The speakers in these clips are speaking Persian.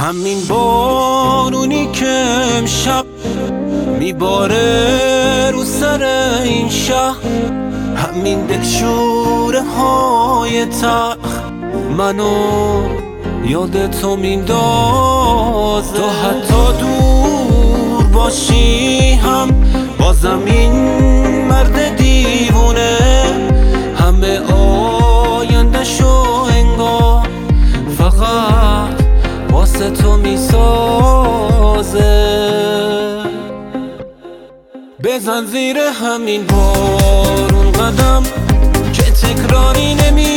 همین بارونی که امشب میباره رو سر این شهر، همین دلشوره های تلخ منو یاد تو میندازه. تو حتی دور باشی هم بازم این مرد دیوونه همه آینده شو انگار فقط واسه تو میسازه. بزن زیر همین بارون قدم که تکراری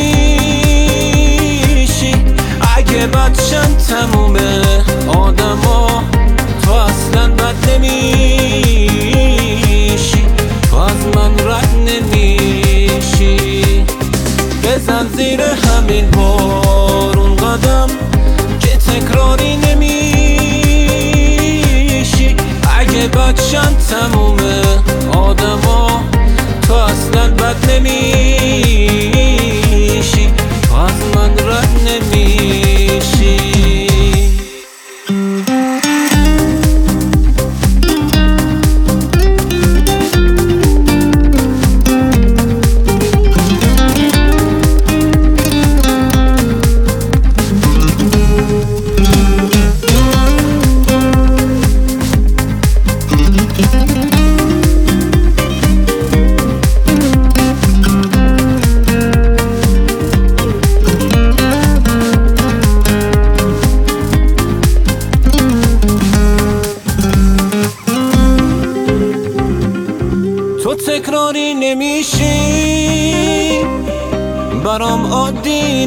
نمیشی. اگه بدشن تمومه آدما تو اصلا بد نمیشی، تو از من رد نمیشی. بزن زیر همین بارون قدم که تکراری نمیشی. اگه بدشن تمومه آدما تو اصلا بد نمیشی، تو از من رد نمیشی. تو تکراری نمیشی، برام عادی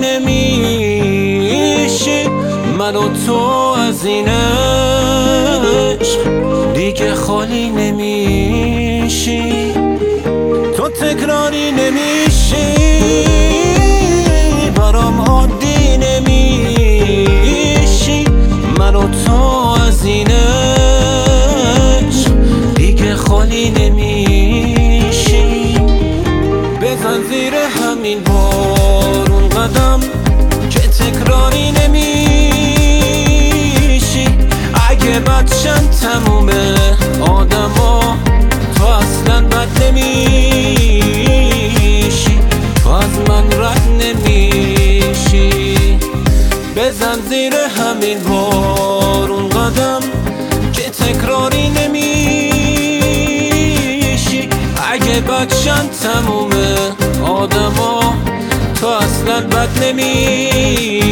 نمیشی. من و تو از این عشق دیگه خالی نمیشی. تو تکراری نمیشی، برام عادی نمیشی. من و تو از این عشق دیگه خالی نمیشی. بزن زیر همین بارون قدم که تکراری نمیشی. اگه بدشن تمومه آدما تو اصلا بد نمیشی، تو از من رد نمیشی. بزن زیر همین بارون قدم که تکراری نمیشی. اگه بدشن تمومه آدما تو اصلا بد نمیشی.